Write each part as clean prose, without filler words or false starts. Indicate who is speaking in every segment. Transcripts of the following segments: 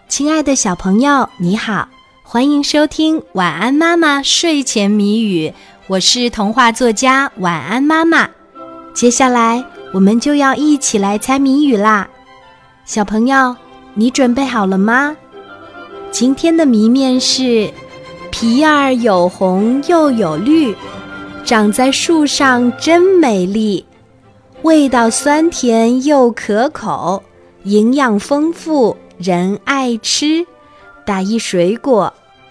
Speaker 1: 亲爱的小朋友，你好，欢迎收听晚安妈妈睡前谜语，我是童话作家晚安妈妈。接下来我们就要一起来猜谜语啦。小朋友，你准备好了吗？今天的谜面是皮儿有红又有绿，长在树上真美丽，味道酸甜又可口，营养丰富人爱吃，打一水果。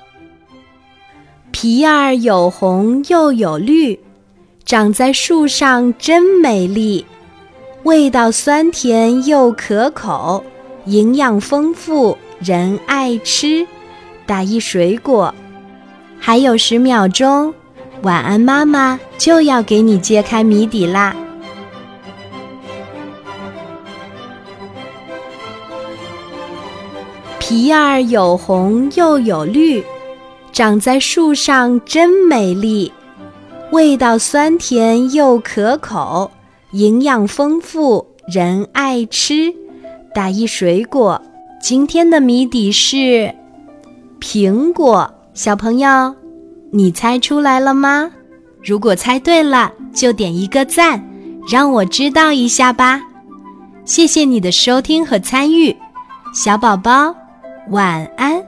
Speaker 1: 皮儿有红又有绿，长在树上真美丽，味道酸甜又可口，营养丰富人爱吃，打一水果。还有10秒钟，晚安妈妈就要给你揭开谜底啦。皮儿有红又有绿，长在树上真美丽，味道酸甜又可口，营养丰富人爱吃，打一水果。今天的谜底是苹果。小朋友，你猜出来了吗？如果猜对了，就点一个赞，让我知道一下吧。谢谢你的收听和参与，小宝宝晚安。